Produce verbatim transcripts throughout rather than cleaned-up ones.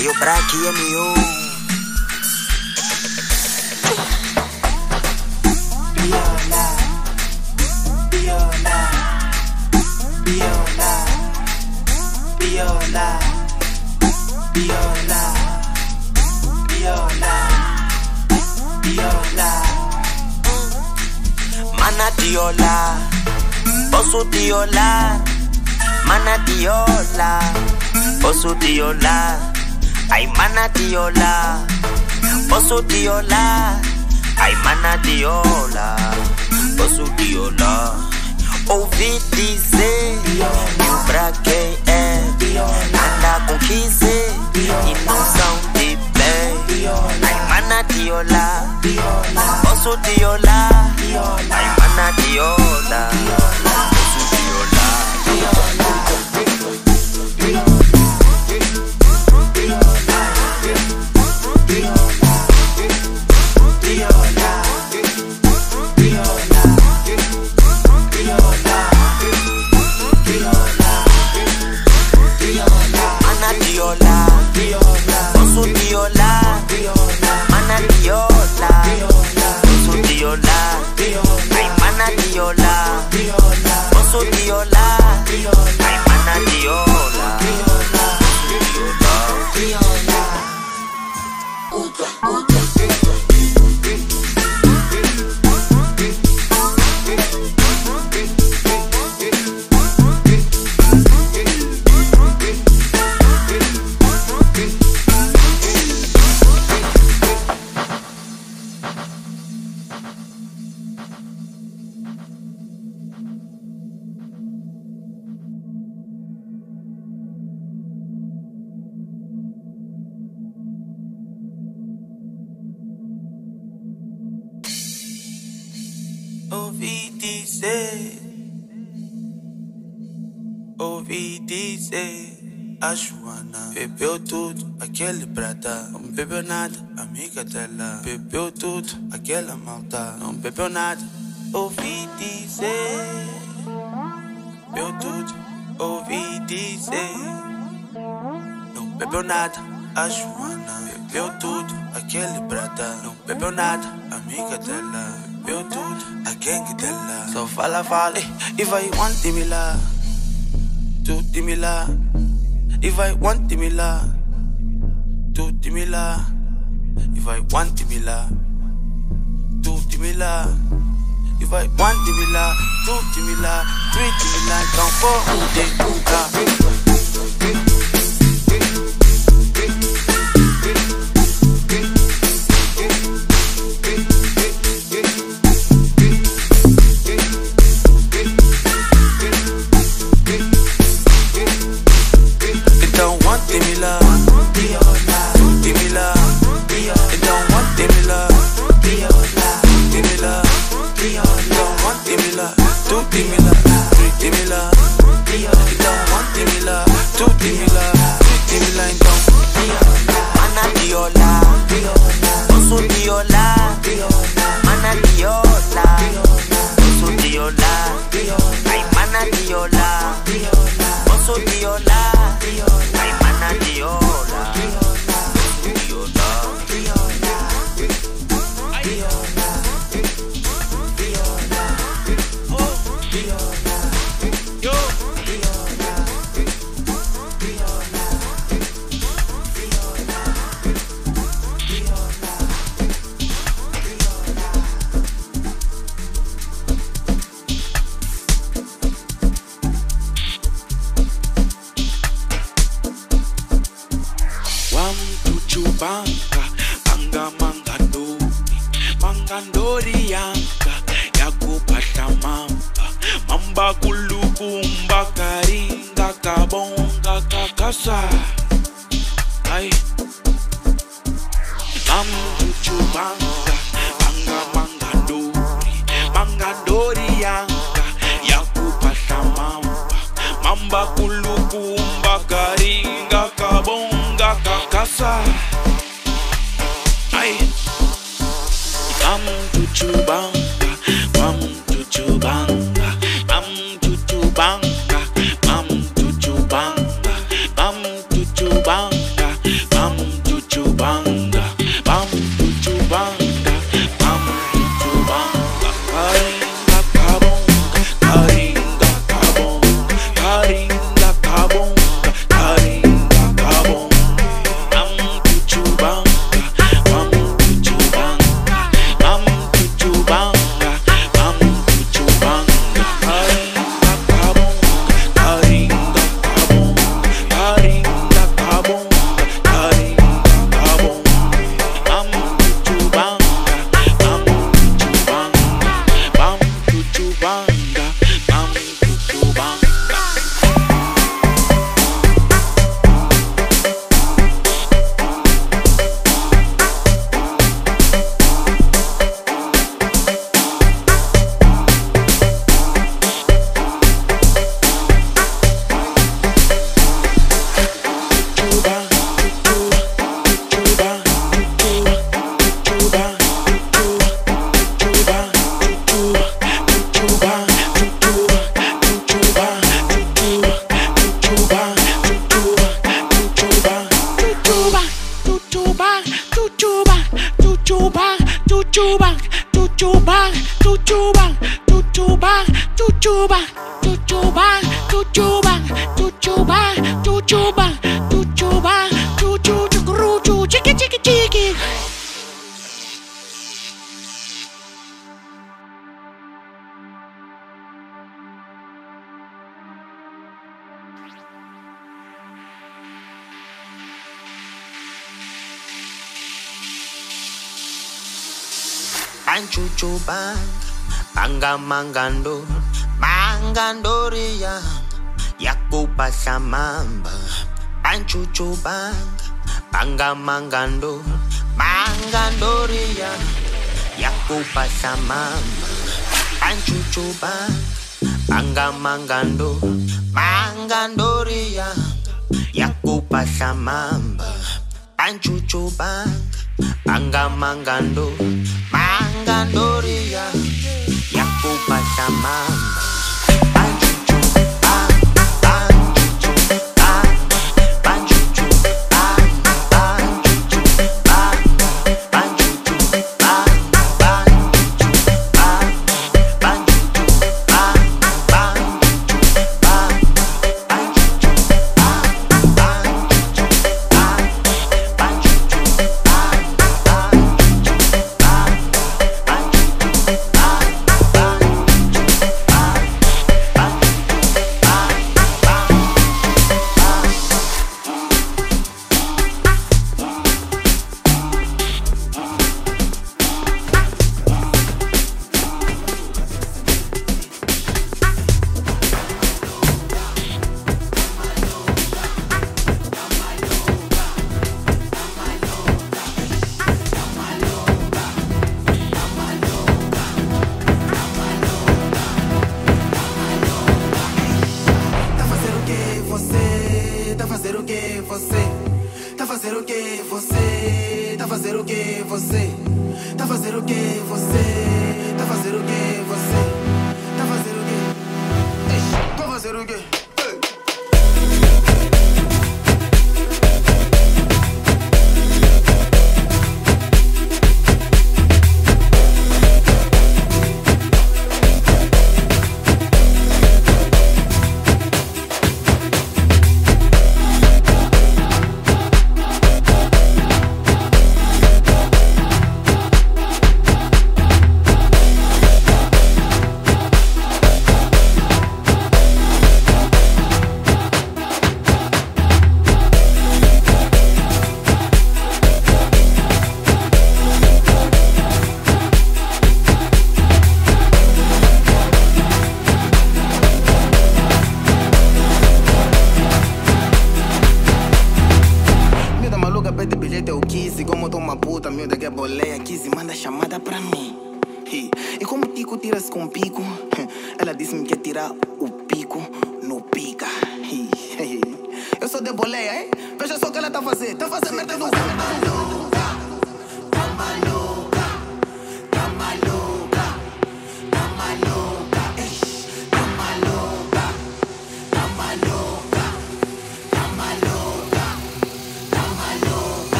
Ayo braki e mio. Viola, viola, viola, viola, viola, viola, viola. Mana diola, posso diola, mana diola, posso diola, ay mana diola, posso diola, ay mana diola, posso diola. Ouvi dizer que o braquei é anda com quiser e não são de bem. Ay mana diola, posso diola, ay mana diola, posso diola. Ouvi dizer, ouvi dizer, a Joana bebeu tudo, aquele prata, não bebeu nada, amiga dela, bebeu tudo, aquela malta, não bebeu nada. Ouvi dizer, bebeu tudo, ouvi dizer, não bebeu nada, a Joana bebeu tudo, aquele prata, não bebeu nada, amiga dela. Eu tudo, a gang dela. Só fala, fala, e vai ontem me lá. Tudo me lá. E vai ontem me lá. Tudo me lá. E vai ontem me lá. Tudo me lá. E vai ontem me lá. Tudo me lá. Tudo me lá. Então vou te Banga, banga mangandori, mangandori yanga, yakupata mamba, mamba kulukumba karinga kabonga kakasa. Ay, mambuchu banga, banga mangandori, mangandori yanga, yakupata mamba, mamba kulukumba karinga kabonga kakasa. Bam chuchubanga, bam chuchubanga, bam chuchubanga, bam chuchubanga, bam chuchubanga, bam chuchuba, chuchuba, chuchuba, chuchuba, chuchuba, chuchuba, chuchuba, chuchuba, chuchuba, chuchuba, chuchu, chucuruchu, chiqui, chiqui, chiqui. Anchuchu bang, banga mangando, mangandoria, yakupa samamba. Anchuchu bang, banga mangando, mangandoria, yakupa samamba. Anchuchu bang, banga mangando, mangandoria, yakupa samamba. Anchuchu bang, banga mangando, mangandoria, yakupa samamba.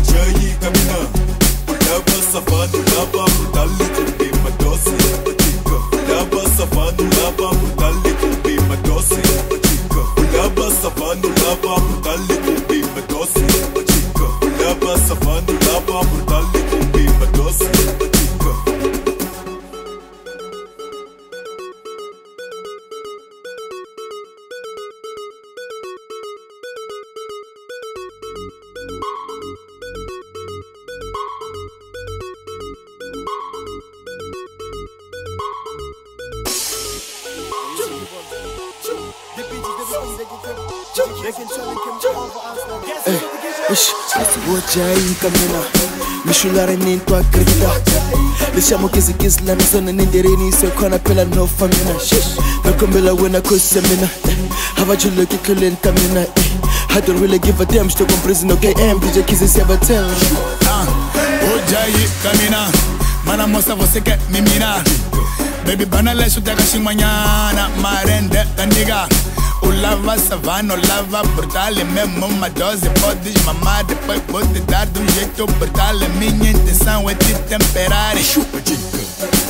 Ojayi kamina, ulaba savana, ulaba mudali kumbi madosi, chica. Ulaba savana, ulaba mudali kumbi madosi, chica. Ulaba savana, ulaba mudali kumbi madosi, chica. Ulaba savana, ulaba mudali kumbi madosi, chica. Ojayi kamina, mishulare nintu agrita. Lishamo kizi kizi la nizona nindirini so kona pela no famina. Nakumbela wena kusemina, havajulu kikule ntamina. I don't really give a damn, still gon' prison okay M D J kizi siya tell. Ojayi kamina, mana mosa você quer me mirar. Baby bana lesho taka shimanyana, marende kandiga. Ulava savana, ulava brutale, mesmo uma dose pode mamar, depois pode dar de um jeito brutal. Minha intenção é te temperar e chupa dica.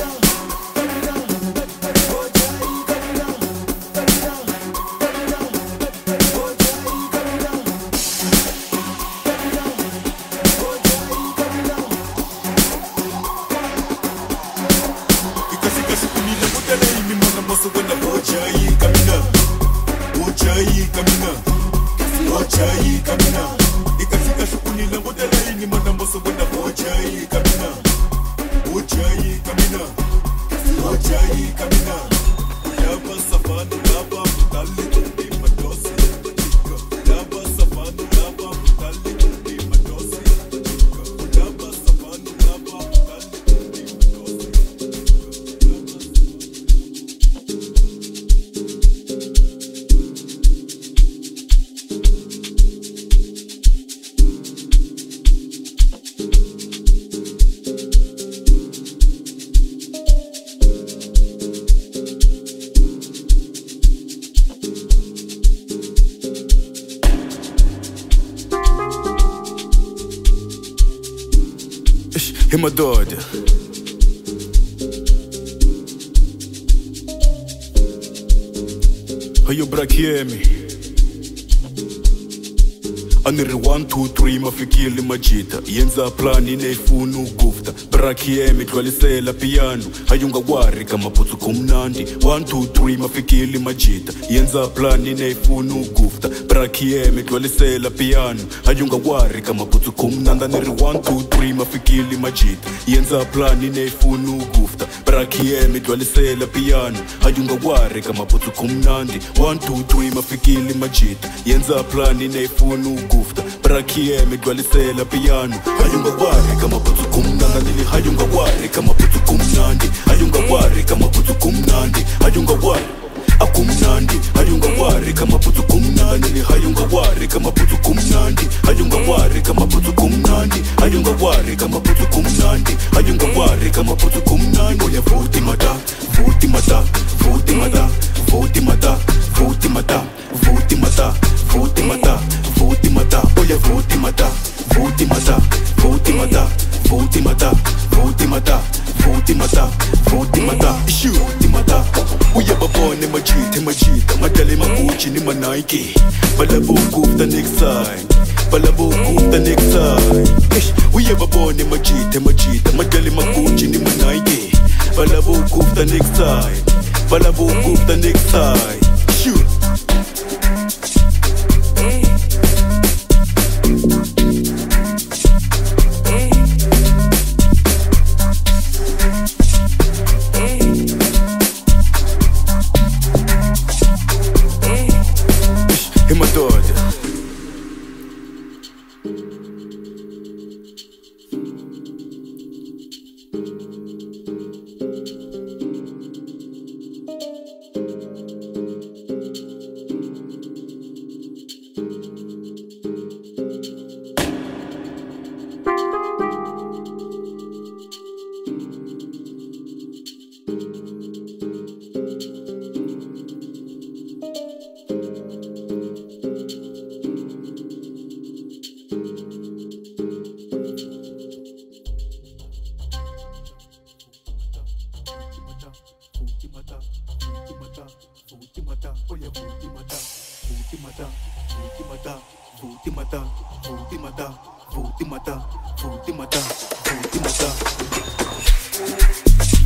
Ojayi kamina, Ojayi kamina. Ikafika shukuni la modela ini mana moso wena. Ojayi kamina, Ojayi kamina, Ojayi kamina. Ulaba savana, ulaba mudali kumbi madosi, chica. Ulaba savana, ulaba mudali kumbi madosi, chica. Ulaba savana, ulaba mudali kumbi madosi. Hey my daughter, how you break hear me? Aniri one two three mafikile majita yenza plani neifuna ukufta brakiemi twalisela piano ayunga wari kama putsu kumnandi one two three mafikile majita yenza plani neifuna ukufta brakiemi twalisela piano ayunga wari kama putsu kumnandi aniri one two three mafikile majita yenza plani neifuna ukufta brakiemi twalisela piano ayunga wari kama putsu kumnandi one two three mafikile majita yenza plani neifuna ukufta brakiemi twalisela piano ayunga wari kama putsu kumnandi ayunga wari kama putsu kumnandi ayunga wari kama putsu kumnandi ayunga wari akumnandi ayunga wari kama putsu kumnandi ayunga wari kama putsu kumnandi ayunga wari kama putsu kumnandi ayunga wari kama putsu kumnandi ayunga wari kama putsu kumnandi oya vuti mata vuti mata vuti mata vuti mata vuti mata vuti mata vuti mata vuti mata oya vuti mata vuti mata vuti mata vuti mata vuti mata vuti mata vuti mata vuti mata uya babone majita majita madale maguchi ni manaiki balabo kufta next side balabo kufta next side uya babone majita majita madale maguchi ni manaiki balabo kufta next side balabo kufta next side shoot. Hey my daughter, mata, vuti mata, vuti mata, vuti mata.